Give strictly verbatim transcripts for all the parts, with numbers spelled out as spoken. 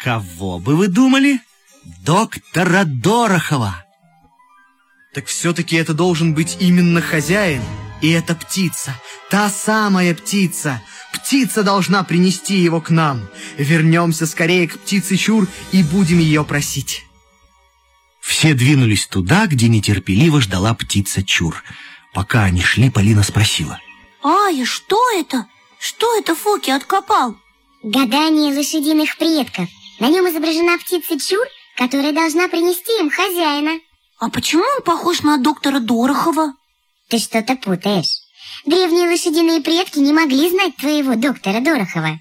Кого бы вы думали? Доктора Дорохова. Так все-таки это должен быть именно хозяин. И эта птица, та самая птица. Птица должна принести его к нам. Вернемся скорее к птице Чур и будем ее просить. Все двинулись туда, где нетерпеливо ждала птица Чур. Пока они шли, Полина спросила: Ая, что это? Что это Фоки откопал? Гадание лошадиных предков. На нем изображена птица Чур, которая должна принести им хозяина. А почему он похож на доктора Дорохова? Ты что-то путаешь. Древние лошадиные предки не могли знать твоего доктора Дорохова.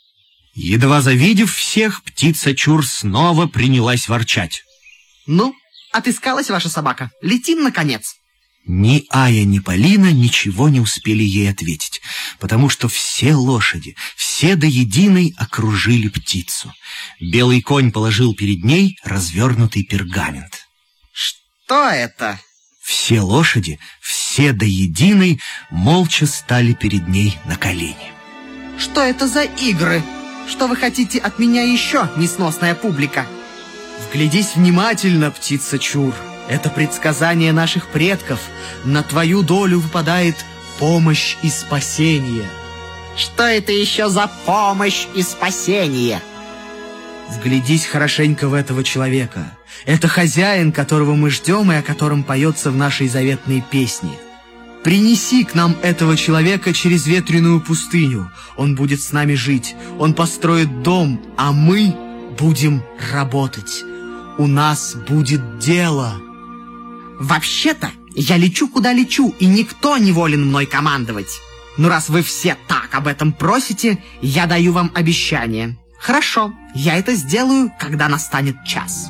Едва завидев всех, птица Чур снова принялась ворчать. Ну, отыскалась ваша собака. Летим, наконец. Ни Ая, ни Полина ничего не успели ей ответить, потому что все лошади, все до единой окружили птицу. Белый конь положил перед ней развернутый пергамент. Что это? Все лошади, все до единой, молча стали перед ней на колени. Что это за игры? Что вы хотите от меня еще, несносная публика? Вглядись внимательно, птица Чур. Это предсказание наших предков. На твою долю выпадает помощь и спасение. Что это еще за помощь и спасение? Вглядись хорошенько в этого человека. Это хозяин, которого мы ждем и о котором поется в нашей заветной песне. Принеси к нам этого человека через ветреную пустыню. Он будет с нами жить. Он построит дом, а мы будем работать. У нас будет дело. Вообще-то, я лечу, куда лечу, и никто не волен мной командовать. Но раз вы все так об этом просите, я даю вам обещание. Хорошо, я это сделаю, когда настанет час.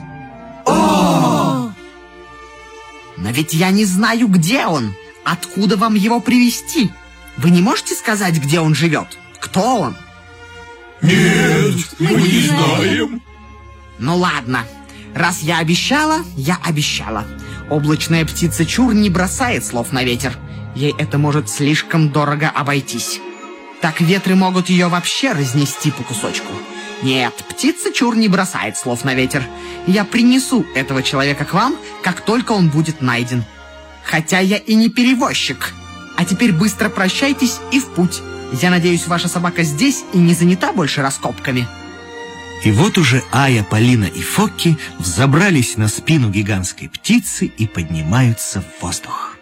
О! Но ведь я не знаю, где он. Откуда вам его привезти? Вы не можете сказать, где он живет? Кто он? Нет, мы не знаем. Ну ладно, раз я обещала, я обещала. Облачная птица Чур не бросает слов на ветер. Ей это может слишком дорого обойтись. Так ветры могут ее вообще разнести по кусочку. Нет, птица Чур не бросает слов на ветер. Я принесу этого человека к вам, как только он будет найден. Хотя я и не перевозчик. А теперь быстро прощайтесь и в путь. Я надеюсь, ваша собака здесь и не занята больше раскопками. И вот уже Ая, Полина и Фокки взобрались на спину гигантской птицы и поднимаются в воздух.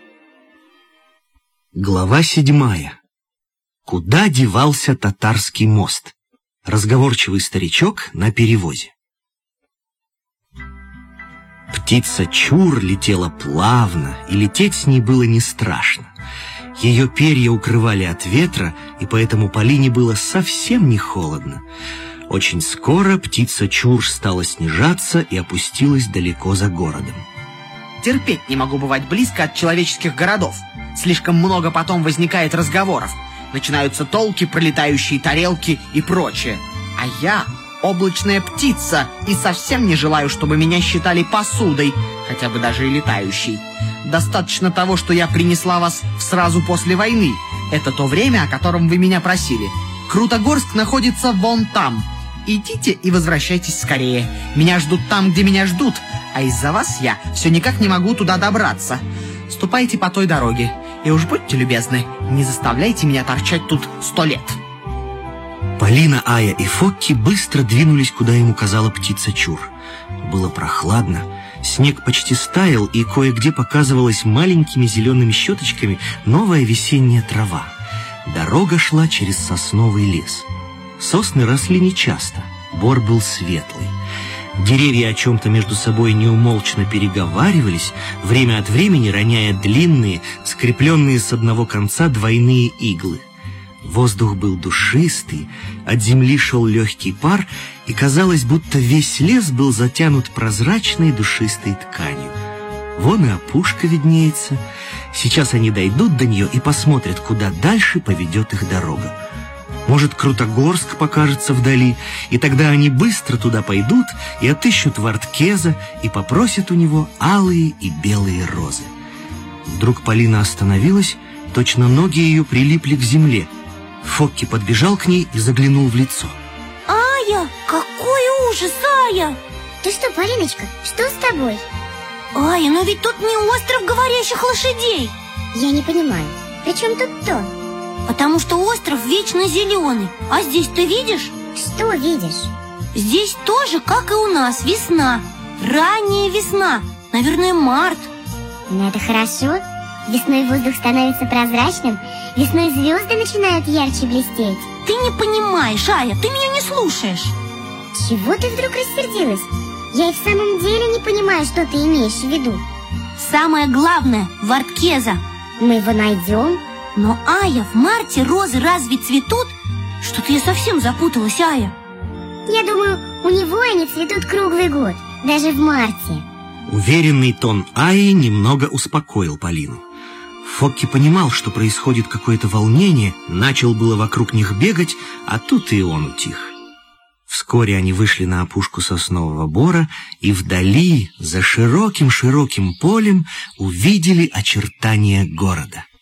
Глава седьмая. Куда девался татарский мост? Разговорчивый старичок на перевозе. Птица Чур летела плавно, и лететь с ней было не страшно. Ее перья укрывали от ветра, и поэтому Полине было совсем не холодно. Очень скоро птица Чур стала снижаться и опустилась далеко за городом. Терпеть не могу бывать близко от человеческих городов. Слишком много потом возникает разговоров. Начинаются толки, пролетающие тарелки и прочее. А я облачная птица и совсем не желаю, чтобы меня считали посудой, хотя бы даже и летающей. Достаточно того, что я принесла вас сразу после войны. Это то время, о котором вы меня просили. Крутогорск находится вон там. Идите и возвращайтесь скорее. Меня ждут там, где меня ждут, а из-за вас я все никак не могу туда добраться. Ступайте по той дороге, и уж будьте любезны, не заставляйте меня торчать тут сто лет. Полина, Ая и Фокки быстро двинулись, куда им указала птица Чур. Было прохладно, снег почти стаял, и кое-где показывалась маленькими зелеными щеточками новая весенняя трава. Дорога шла через сосновый лес. Сосны росли нечасто, бор был светлый. Деревья о чем-то между собой неумолчно переговаривались, время от времени роняя длинные, скрепленные с одного конца двойные иглы. Воздух был душистый, от земли шел легкий пар, и казалось, будто весь лес был затянут прозрачной душистой тканью. Вон и опушка виднеется. Сейчас они дойдут до нее и посмотрят, куда дальше поведет их дорога. Может, Крутогорск покажется вдали, и тогда они быстро туда пойдут и отыщут Ворткеза и попросят у него алые и белые розы. Вдруг Полина остановилась, точно ноги ее прилипли к земле. Фокки подбежал к ней и заглянул в лицо. Ая, какой ужас, Ая! Ты что, Полиночка, что с тобой? Ая, но ведь тут не остров говорящих лошадей. Я не понимаю, при чем тут то? Потому что остров вечно зеленый. А здесь ты видишь? Что видишь? Здесь тоже, как и у нас, весна. Ранняя весна, наверное, март. Ну это хорошо. Весной воздух становится прозрачным, весной звезды начинают ярче блестеть. Ты не понимаешь, Ая, ты меня не слушаешь. Чего ты вдруг рассердилась? Я и в самом деле не понимаю, что ты имеешь в виду. Самое главное – Варткеза. Мы его найдем? Но, Ая, в марте розы разве цветут? Что-то я совсем запуталась, Ая. Я думаю, у него они цветут круглый год, даже в марте. Уверенный тон Аи немного успокоил Полину. Фокки понимал, что происходит какое-то волнение, начал было вокруг них бегать, а тут и он утих. Вскоре они вышли на опушку соснового бора и вдали, за широким-широким полем, увидели очертания города.